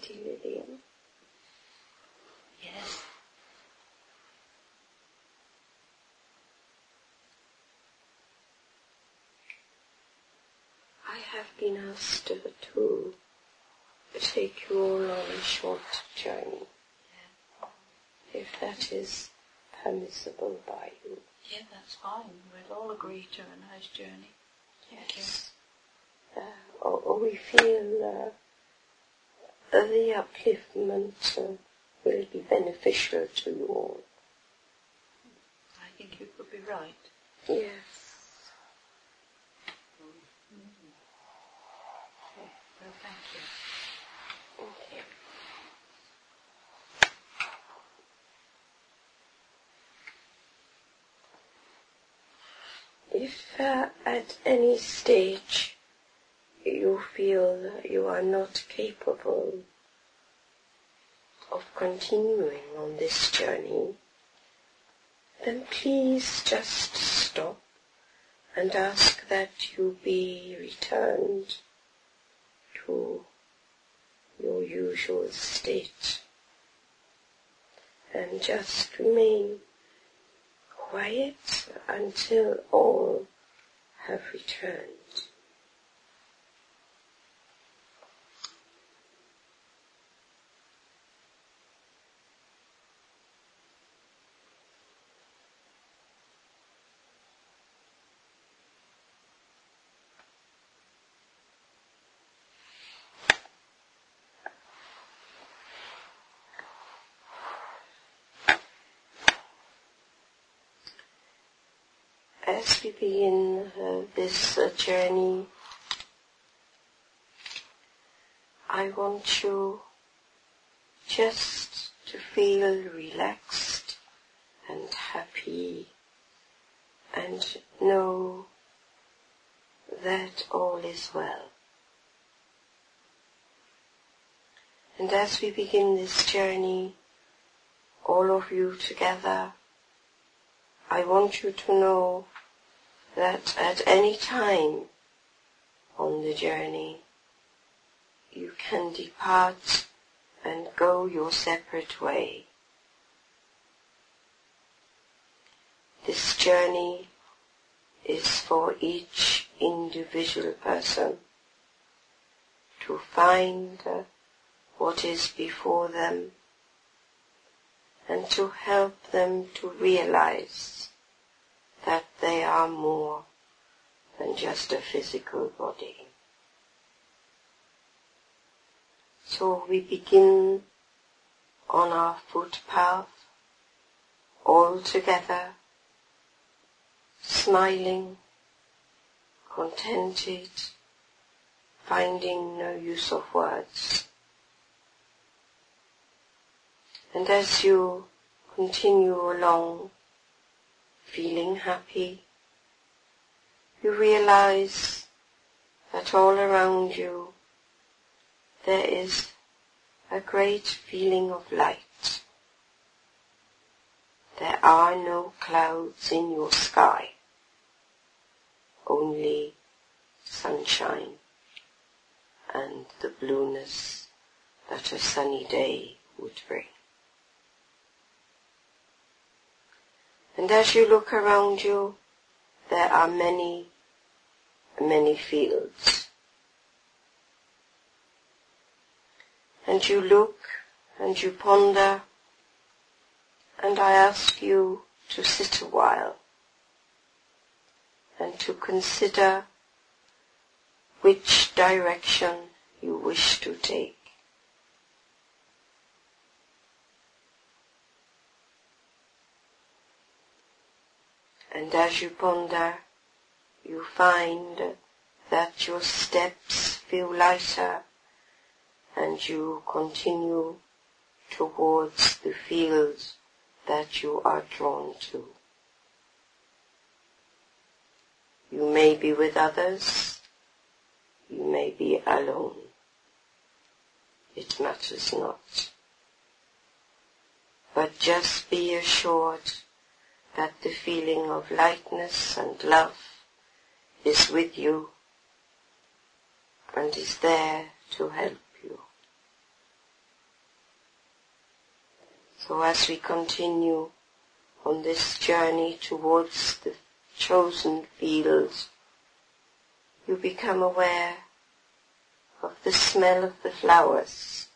Lady Lillian? Yes. I have been asked to take you all on a short journey. Yeah. If that is permissible by you. Yeah, that's fine. We'll all agree to a nice journey. Yes. We feel the upliftment will be beneficial to you all. I think you could be right. Yes. Okay. Well, thank you. Okay. If at any stage you feel you are not capable of continuing on this journey, then please just stop and ask that you be returned to your usual state. And just remain quiet until all have returned. As we begin this journey, I want you just to feel relaxed and happy and know that all is well. And as we begin this journey, all of you together, I want you to know that at any time on the journey, you can depart and go your separate way. This journey is for each individual person to find what is before them and to help them to realize that they are more than just a physical body. So we begin on our footpath all together, smiling, contented, finding no use of words. And as you continue along, feeling happy, you realize that all around you there is a great feeling of light. There are no clouds in your sky, only sunshine and the blueness that a sunny day would bring. And as you look around you, there are many, many fields. And you look and you ponder, and I ask you to sit a while and to consider which direction you wish to take. And as you ponder, you find that your steps feel lighter and you continue towards the fields that you are drawn to. You may be with others, you may be alone. It matters not. But just be assured that the feeling of lightness and love is with you and is there to help you. So as we continue on this journey towards the chosen fields, you become aware of the smell of the flowers,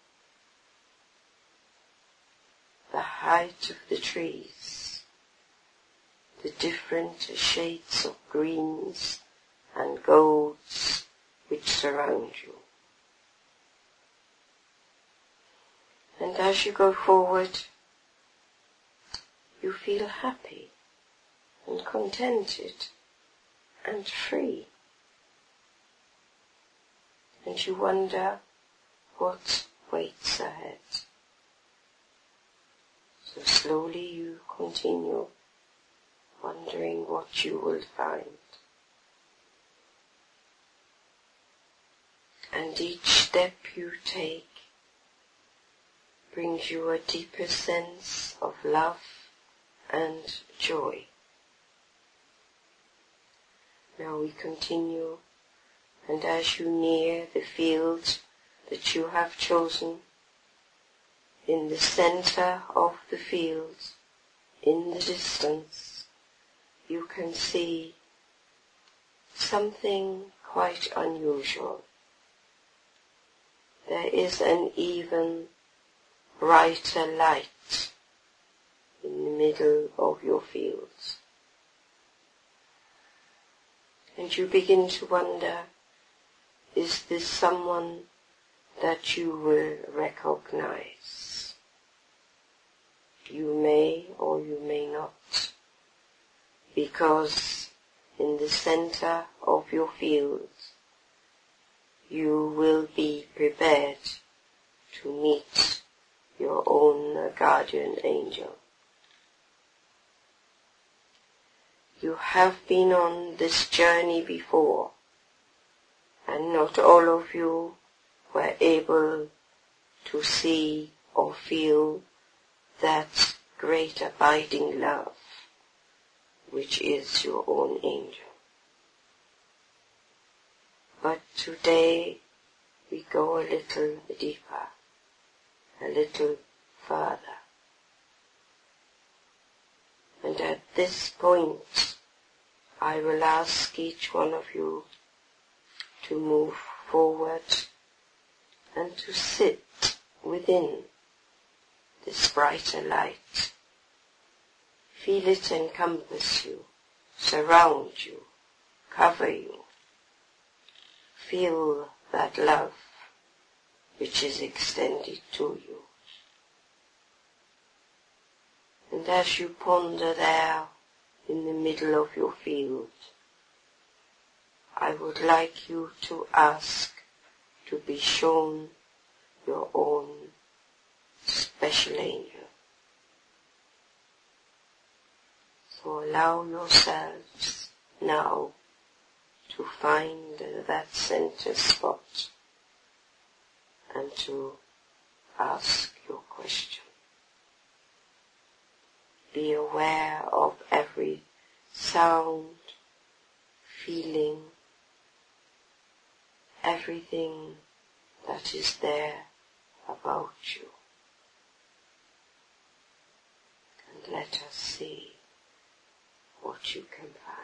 the height of the trees, the different shades of greens and golds which surround you. And as you go forward, you feel happy and contented and free. And you wonder what waits ahead. So slowly you continue wondering what you will find. And each step you take brings you a deeper sense of love and joy. Now we continue, and as you near the field that you have chosen, in the center of the field, in the distance, you can see something quite unusual. There is an even brighter light in the middle of your fields. And you begin to wonder, is this someone that you will recognize? You may or you may not, because in the center of your fields you will be prepared to meet your own guardian angel. You have been on this journey before, and not all of you were able to see or feel that great abiding love, which is your own angel. But today we go a little deeper, a little further. And at this point, I will ask each one of you to move forward and to sit within this brighter light. Feel it encompass you, surround you, cover you. Feel that love which is extended to you. And as you ponder there in the middle of your field, I would like you to ask to be shown your own special angel. So allow yourselves now to find that center spot and to ask your question. Be aware of every sound, feeling, everything that is there about you. And let us see what you can find.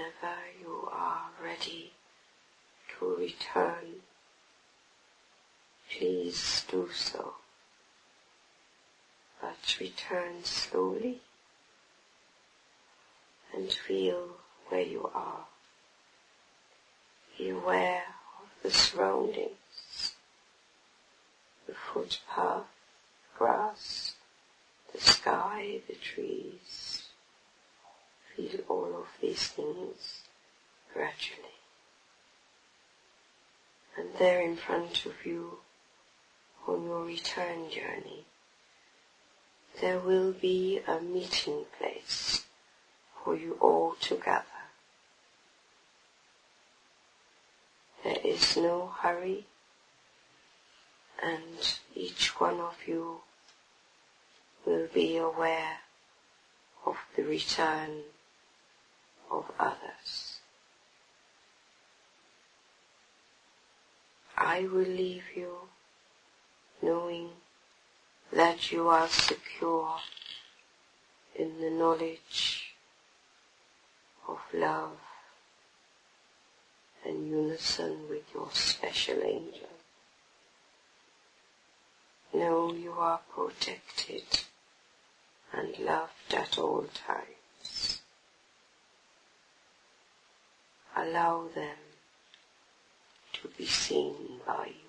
whenever you are ready to return, please do so. But return slowly and feel where you are. Be aware of the surroundings, the footpath, the grass, the sky, the trees. Feel all of these things gradually. And there in front of you, on your return journey, there will be a meeting place for you all together. There is no hurry, and each one of you will be aware of the return of others. I will leave you knowing that you are secure in the knowledge of love and unison with your special angel. Know you are protected and loved at all times. Allow them to be seen by you.